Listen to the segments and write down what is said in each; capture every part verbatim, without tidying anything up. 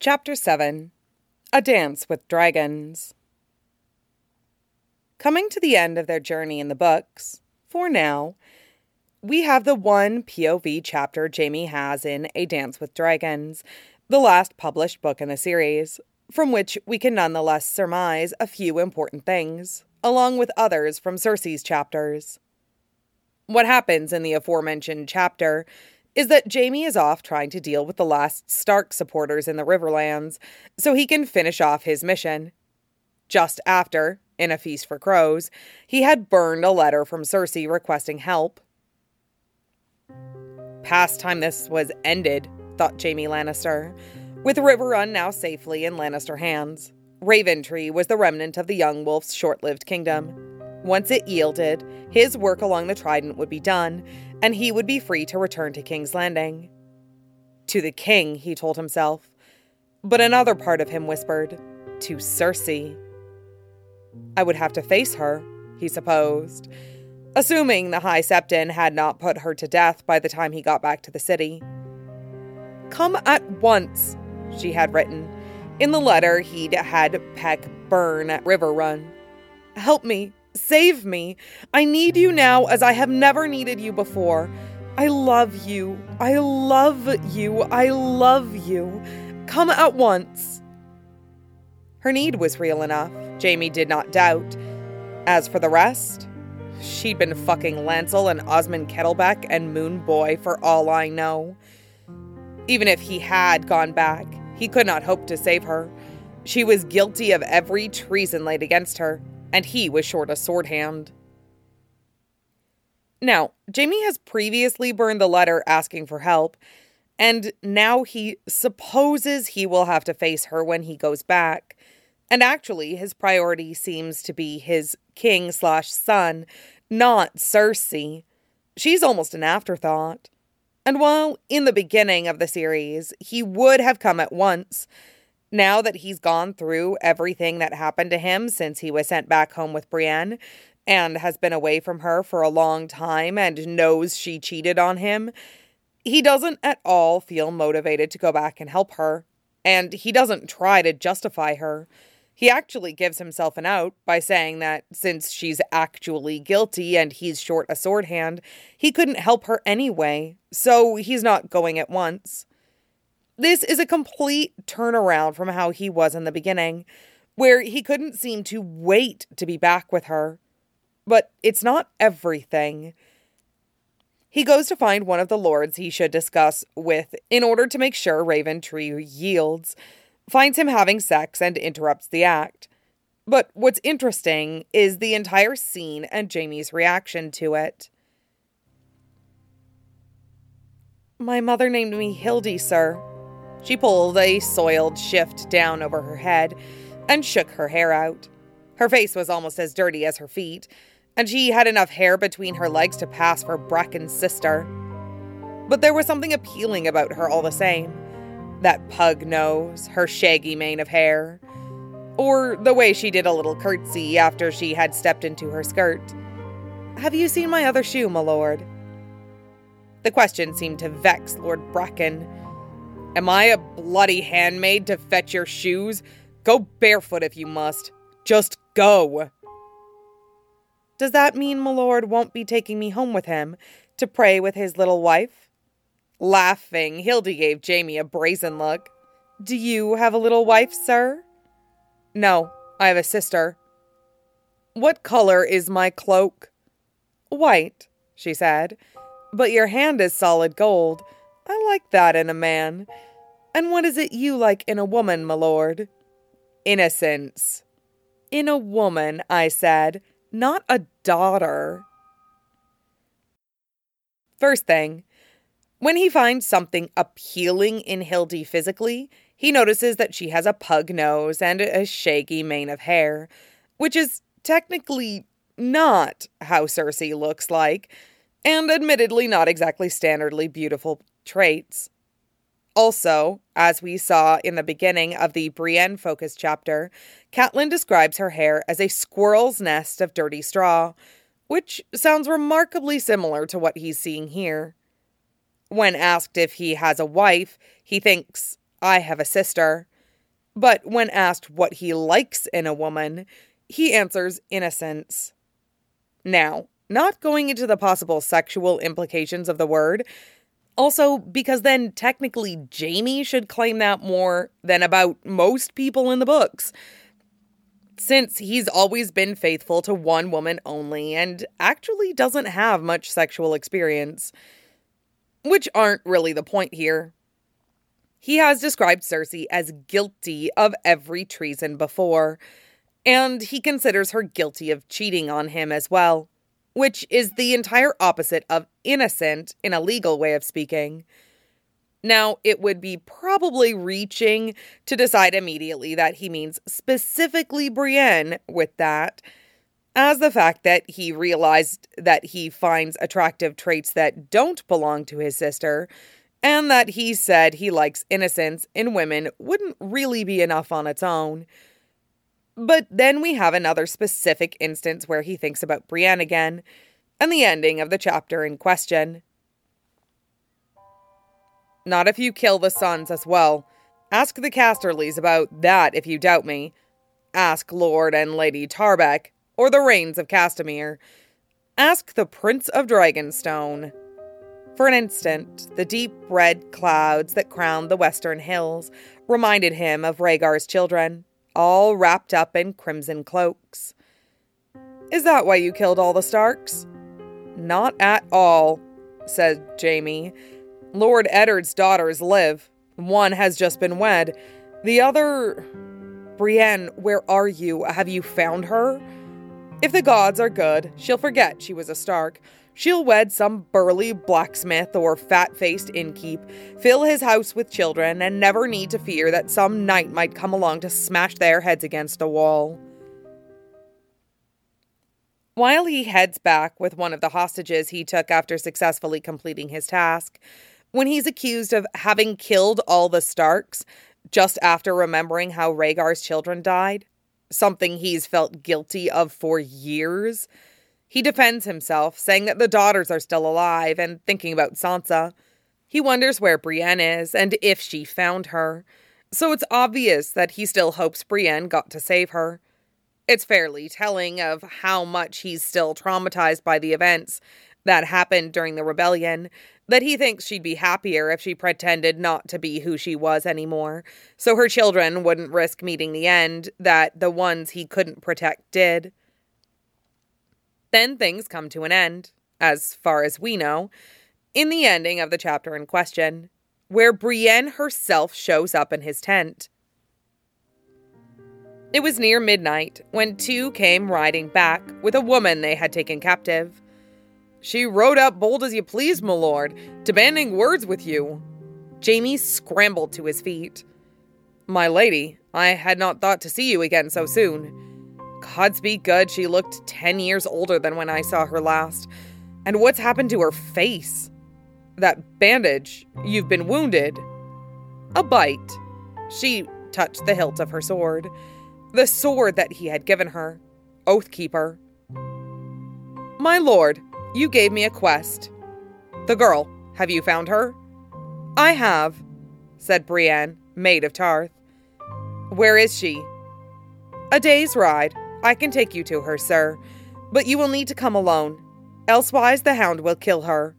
Chapter seven. A Dance with Dragons. Coming to the end of their journey in the books, for now, we have the one P O V chapter Jaime has in A Dance with Dragons, the last published book in the series, from which we can nonetheless surmise a few important things, along with others from Cersei's chapters. What happens in the aforementioned chapter is that Jaime is off trying to deal with the last Stark supporters in the Riverlands so he can finish off his mission. Just after, in A Feast for Crows, he had burned a letter from Cersei requesting help. Past time this was ended, thought Jaime Lannister, with Riverrun now safely in Lannister hands. Raventree was the remnant of the young wolf's short-lived kingdom. Once it yielded, his work along the Trident would be done, and he would be free to return to King's Landing. To the king, he told himself. But another part of him whispered, to Cersei. I would have to face her, he supposed, assuming the High Septon had not put her to death by the time he got back to the city. Come at once, she had written, in the letter he'd had Peck burn at Riverrun. Help me. Save me. I need you now as I have never needed you before. I love you. I love you. I love you. Come at once. Her need was real enough, Jaime did not doubt. As for the rest, she'd been fucking Lancel and Osmond Kettleback and Moon Boy for all I know. Even if he had gone back, he could not hope to save her. She was guilty of every treason laid against her, and he was short a sword hand. Now, Jaime has previously burned the letter asking for help, and now he supposes he will have to face her when he goes back. And actually, his priority seems to be his king slash son, not Cersei. She's almost an afterthought. And while in the beginning of the series, he would have come at once, now that he's gone through everything that happened to him since he was sent back home with Brienne and has been away from her for a long time and knows she cheated on him, he doesn't at all feel motivated to go back and help her, and he doesn't try to justify her. He actually gives himself an out by saying that since she's actually guilty and he's short a sword hand, he couldn't help her anyway, so he's not going at once. This is a complete turnaround from how he was in the beginning, where he couldn't seem to wait to be back with her. But it's not everything. He goes to find one of the lords he should discuss with in order to make sure Raventree yields, finds him having sex and interrupts the act. But what's interesting is the entire scene and Jaime's reaction to it. My mother named me Hildy, sir. She pulled a soiled shift down over her head and shook her hair out. Her face was almost as dirty as her feet, and she had enough hair between her legs to pass for Bracken's sister. But there was something appealing about her all the same. That pug nose, her shaggy mane of hair, or the way she did a little curtsy after she had stepped into her skirt. Have you seen my other shoe, my lord? The question seemed to vex Lord Bracken. Am I a bloody handmaid to fetch your shoes? Go barefoot if you must. Just go. Does that mean my lord won't be taking me home with him to pray with his little wife? Laughing, Hildy gave Jaime a brazen look. Do you have a little wife, sir? No, I have a sister. What color is my cloak? White, she said, but your hand is solid gold. I like that in a man. And what is it you like in a woman, my lord? Innocence. In a woman, I said, not a daughter. First thing, when he finds something appealing in Hildy physically, he notices that she has a pug nose and a shaggy mane of hair, which is technically not how Cersei looks like, and admittedly not exactly standardly beautiful traits. Also, as we saw in the beginning of the Brienne-focused chapter, Catelyn describes her hair as a squirrel's nest of dirty straw, which sounds remarkably similar to what he's seeing here. When asked if he has a wife, he thinks, I have a sister. But when asked what he likes in a woman, he answers innocence. Now, not going into the possible sexual implications of the word, also because then technically Jaime should claim that more than about most people in the books, since he's always been faithful to one woman only and actually doesn't have much sexual experience. Which aren't really the point here. He has described Cersei as guilty of every treason before, and he considers her guilty of cheating on him as well, which is the entire opposite of innocent in a legal way of speaking. Now, it would be probably reaching to decide immediately that he means specifically Brienne with that, as the fact that he realized that he finds attractive traits that don't belong to his sister, and that he said he likes innocence in women wouldn't really be enough on its own. But then we have another specific instance where he thinks about Brienne again, and the ending of the chapter in question. Not if you kill the sons as well. Ask the Casterlys about that if you doubt me. Ask Lord and Lady Tarbeck, or the Rains of Castamere. Ask the Prince of Dragonstone. For an instant, the deep red clouds that crowned the western hills reminded him of Rhaegar's children, all wrapped up in crimson cloaks. Is that why you killed all the Starks? Not at all, said Jaime. Lord Eddard's daughters live. One has just been wed. The other... Brienne, where are you? Have you found her? If the gods are good, she'll forget she was a Stark. She'll wed some burly blacksmith or fat-faced innkeep, fill his house with children, and never need to fear that some knight might come along to smash their heads against a wall. While he heads back with one of the hostages he took after successfully completing his task, when he's accused of having killed all the Starks just after remembering how Rhaegar's children died, something he's felt guilty of for years, he defends himself, saying that the daughters are still alive and thinking about Sansa. He wonders where Brienne is and if she found her, so it's obvious that he still hopes Brienne got to save her. It's fairly telling of how much he's still traumatized by the events that happened during the rebellion, that he thinks she'd be happier if she pretended not to be who she was anymore, so her children wouldn't risk meeting the end that the ones he couldn't protect did. Then things come to an end, as far as we know, in the ending of the chapter in question, where Brienne herself shows up in his tent. It was near midnight when two came riding back with a woman they had taken captive. She rode up bold as you please, my lord, demanding words with you. Jaime scrambled to his feet. My lady, I had not thought to see you again so soon. Gods be good, she looked ten years older than when I saw her last. And what's happened to her face? That bandage, you've been wounded. A bite. She touched the hilt of her sword. The sword that he had given her. Oathkeeper. My lord, you gave me a quest. The girl, have you found her? I have, said Brienne, maid of Tarth. Where is she? A day's ride. I can take you to her, sir, but you will need to come alone. Elsewise the hound will kill her.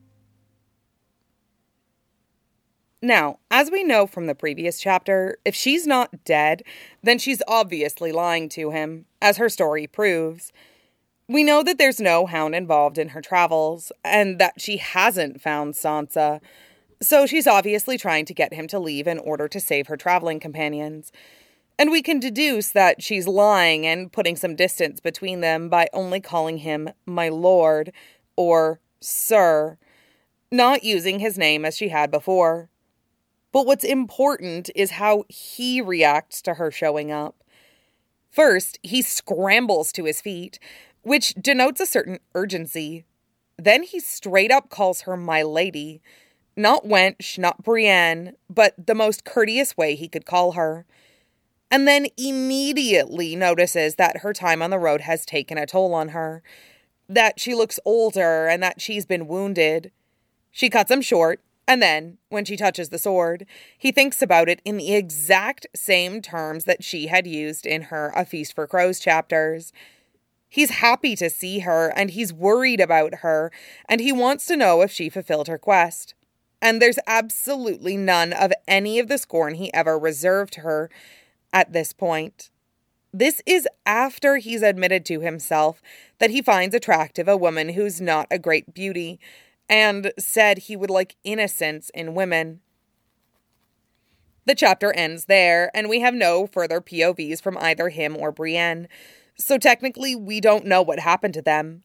Now, as we know from the previous chapter, if she's not dead, then she's obviously lying to him, as her story proves. We know that there's no hound involved in her travels, and that she hasn't found Sansa, so she's obviously trying to get him to leave in order to save her traveling companions. And we can deduce that she's lying and putting some distance between them by only calling him my lord, or sir, not using his name as she had before. But what's important is how he reacts to her showing up. First, he scrambles to his feet, which denotes a certain urgency. Then he straight up calls her my lady. Not wench, not Brienne, but the most courteous way he could call her. And then immediately notices that her time on the road has taken a toll on her, that she looks older and that she's been wounded. She cuts him short, And then, when she touches the sword, he thinks about it in the exact same terms that she had used in her A Feast for Crows chapters. He's happy to see her, and he's worried about her, and he wants to know if she fulfilled her quest. And there's absolutely none of any of the scorn he ever reserved her at this point. This is after he's admitted to himself that he finds attractive a woman who's not a great beauty, and said he would like innocence in women. The chapter ends there, and we have no further P O Vs from either him or Brienne, so technically we don't know what happened to them.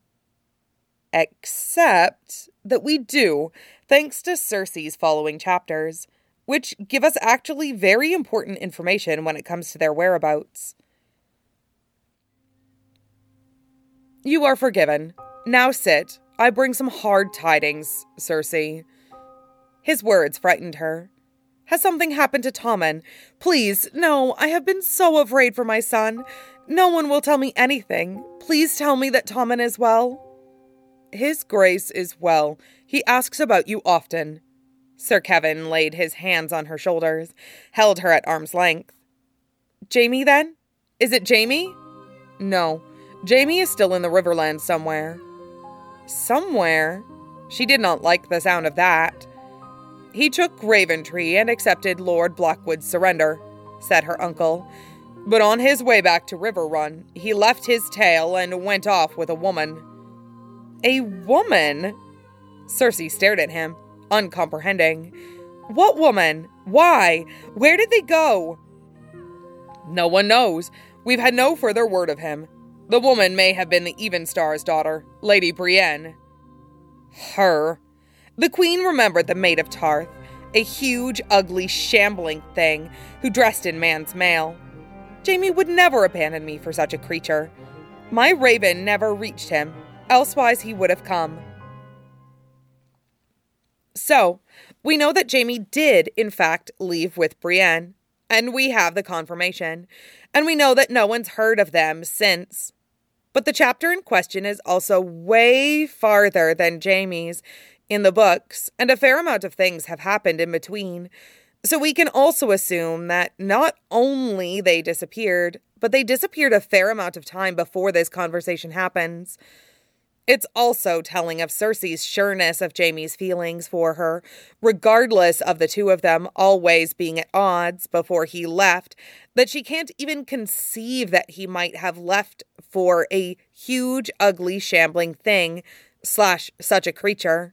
Except that we do, thanks to Cersei's following chapters, which give us actually very important information when it comes to their whereabouts. You are forgiven. Now sit. I bring some hard tidings, Cersei. His words frightened her. Has something happened to Tommen? Please, no, I have been so afraid for my son. No one will tell me anything. Please tell me that Tommen is well. His Grace is well. He asks about you often. Sir Kevin laid his hands on her shoulders, held her at arm's length. Jaime, then? Is it Jaime? No, Jaime is still in the Riverlands somewhere. Somewhere? She did not like the sound of that. He took Raventree and accepted Lord Blackwood's surrender, said her uncle. But on his way back to Riverrun, he left his tail and went off with a woman. A woman? Cersei stared at him, uncomprehending. What woman? Why? Where did they go? No one knows. We've had no further word of him. The woman may have been the Evenstar's daughter, Lady Brienne. Her. The Queen remembered the Maid of Tarth, a huge, ugly, shambling thing who dressed in man's mail. Jaime would never abandon me for such a creature. My raven never reached him, elsewise he would have come. So, we know that Jaime did, in fact, leave with Brienne, and we have the confirmation, and we know that no one's heard of them since. But the chapter in question is also way farther than Jaime's in the books, and a fair amount of things have happened in between. So we can also assume that not only they disappeared, but they disappeared a fair amount of time before this conversation happens. It's also telling of Cersei's sureness of Jaime's feelings for her, regardless of the two of them always being at odds before he left, that she can't even conceive that he might have left for a huge, ugly, shambling thing, slash such a creature.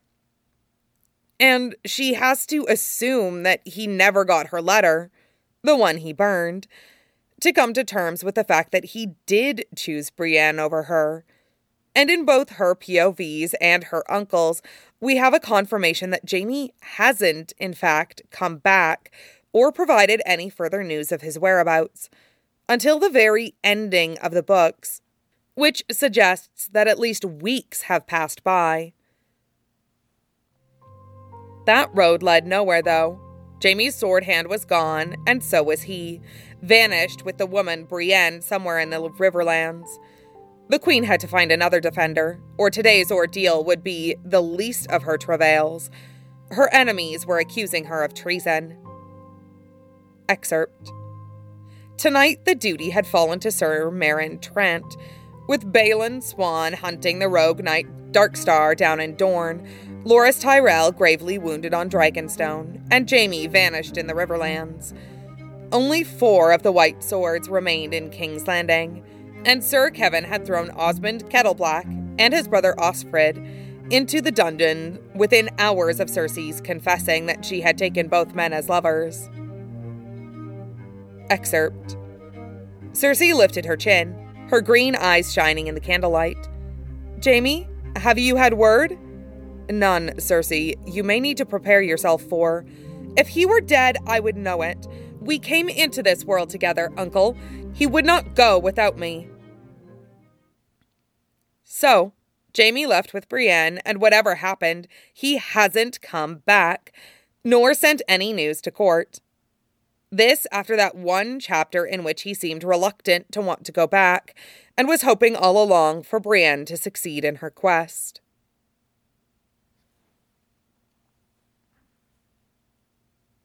And she has to assume that he never got her letter, the one he burned, to come to terms with the fact that he did choose Brienne over her. And in both her P O Vs and her uncle's, we have a confirmation that Jaime hasn't, in fact, come back or provided any further news of his whereabouts until the very ending of the books, which suggests that at least weeks have passed by. That road led nowhere, though. Jaime's sword hand was gone, and so was he, vanished with the woman Brienne somewhere in the Riverlands. The Queen had to find another defender, or today's ordeal would be the least of her travails. Her enemies were accusing her of treason. Excerpt. Tonight the duty had fallen to Sir Meryn Trant, with Balon Swan hunting the rogue knight Darkstar down in Dorne, Loras Tyrell gravely wounded on Dragonstone, and Jaime vanished in the Riverlands. Only four of the White Swords remained in King's Landing, and Sir Kevin had thrown Osmond Kettleblack and his brother Osfrid into the dungeon within hours of Cersei's confessing that she had taken both men as lovers. Excerpt. Cersei lifted her chin, her green eyes shining in the candlelight. Jaime, have you had word? None, Cersei. You may need to prepare yourself for. If he were dead, I would know it. We came into this world together, Uncle. He would not go without me. So, Jaime left with Brienne, and whatever happened, he hasn't come back, nor sent any news to court. This after that one chapter in which he seemed reluctant to want to go back, and was hoping all along for Brienne to succeed in her quest.